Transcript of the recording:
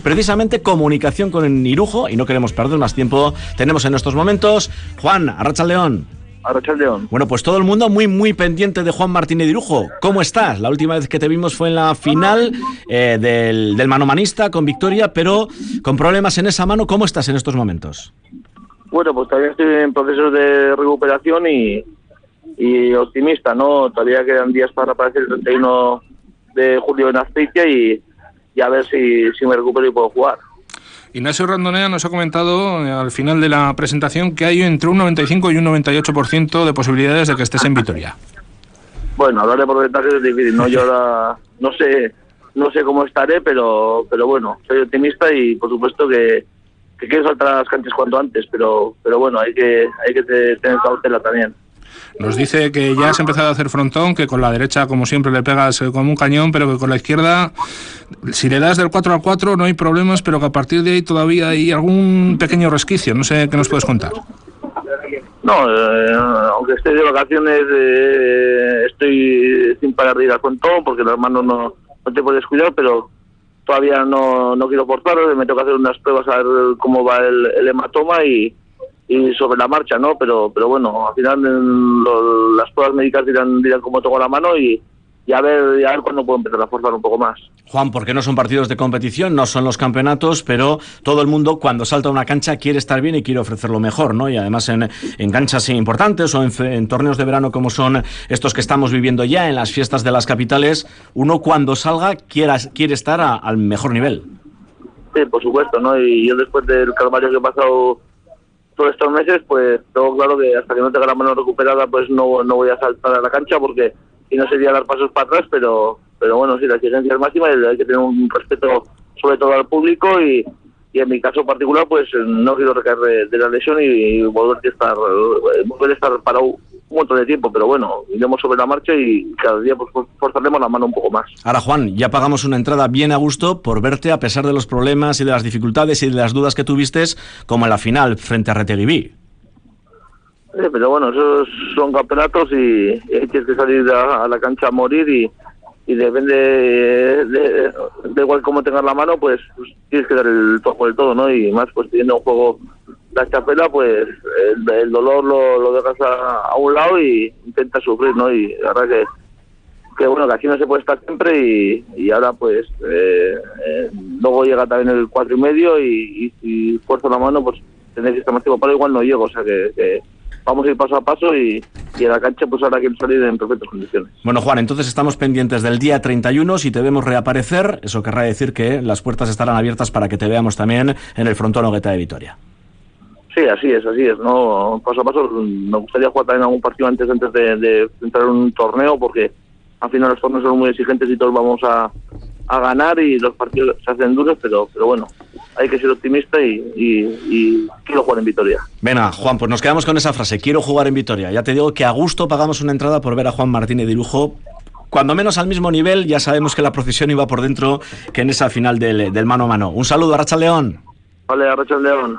precisamente comunicación con Irujo y no queremos perder más tiempo. Tenemos en estos momentos Juan, Arratsaldeon. Arratsaldeon. Bueno, pues todo el mundo muy pendiente de Juan Martínez de Irujo. ¿Cómo estás? La última vez que te vimos fue en la final del manomanista con victoria, pero con problemas en esa mano. ¿Cómo estás en estos momentos? Bueno, pues todavía estoy en procesos de recuperación y optimista, ¿no? Todavía quedan días para aparecer el 31 de julio en Azpeitia y a ver si me recupero y puedo jugar. Ignacio Randonea nos ha comentado al final de la presentación que hay entre un 95 y un 98% de posibilidades de que estés en Vitoria. Bueno, hablar de porcentajes es difícil, ¿no? Yo ahora no sé cómo estaré, pero bueno, soy optimista y por supuesto que quiero saltar a las canchas cuanto antes, pero bueno, hay que tener cautela también. Nos dice que ya has empezado a hacer frontón, que con la derecha, como siempre, le pegas como un cañón, pero que con la izquierda, si le das del 4-4 no hay problemas, pero que a partir de ahí todavía hay algún pequeño resquicio. No sé qué nos puedes contar. No, aunque esté de vacaciones, estoy sin parar de ir al frontón, porque las manos no te puedes cuidar, pero todavía no quiero forzar, me tengo que hacer unas pruebas a ver cómo va el hematoma y sobre la marcha, ¿no? Pero bueno, al final las pruebas médicas dirán cómo tengo la mano y a ver cuándo puedo empezar a forzar un poco más. Juan, porque no son partidos de competición, no son los campeonatos, pero todo el mundo cuando salta a una cancha quiere estar bien y quiere ofrecer lo mejor, ¿no? Y además en canchas importantes o en torneos de verano como son estos que estamos viviendo ya, en las fiestas de las capitales, uno cuando salga quiere estar al mejor nivel. Sí, por supuesto, ¿no? Y yo después del calvario que he pasado todos estos meses, pues tengo claro que hasta que no tenga la mano recuperada, pues no voy a saltar a la cancha porque si no sería dar pasos para atrás, pero bueno, sí, la exigencia es máxima y hay que tener un respeto sobre todo al público y en mi caso particular, pues no quiero recaer de la lesión y volver a estar parado un montón de tiempo, pero bueno, iremos sobre la marcha y cada día pues forzaremos la mano un poco más. Ahora, Juan, ya pagamos una entrada bien a gusto por verte a pesar de los problemas y de las dificultades y de las dudas que tuviste, como en la final frente a Reteguibí. Pero bueno, esos son campeonatos y tienes que salir a la cancha a morir y depende de igual cómo tengas la mano, pues tienes que dar el todo por el todo, ¿no? Y más pues teniendo un juego la chapela, pues el dolor lo dejas a un lado y intentas sufrir, ¿no? Y la verdad que bueno, que aquí no se puede estar siempre y ahora pues luego llega también el 4,5 y si fuerzo la mano pues tendré que estar más tiempo para igual no llego, o sea que vamos a ir paso a paso y en la cancha pues ahora quiero salir en perfectas condiciones. Bueno, Juan, entonces estamos pendientes del día 31, si te vemos reaparecer, eso querrá decir que las puertas estarán abiertas para que te veamos también en el frontón Ogueta de Vitoria. Sí, así es, ¿no? Paso a paso, me gustaría jugar también algún partido antes de entrar en un torneo, porque al final los torneos son muy exigentes y todos vamos a ganar y los partidos se hacen duros, pero bueno, hay que ser optimista y quiero jugar en Vitoria. Venga, Juan, pues nos quedamos con esa frase, quiero jugar en Vitoria. Ya te digo que a gusto pagamos una entrada por ver a Juan Martínez de Irujo, cuando menos al mismo nivel. Ya sabemos que la procesión iba por dentro que en esa final del mano a mano. Un saludo, Arratsaldeon. Vale, Arratsaldeon.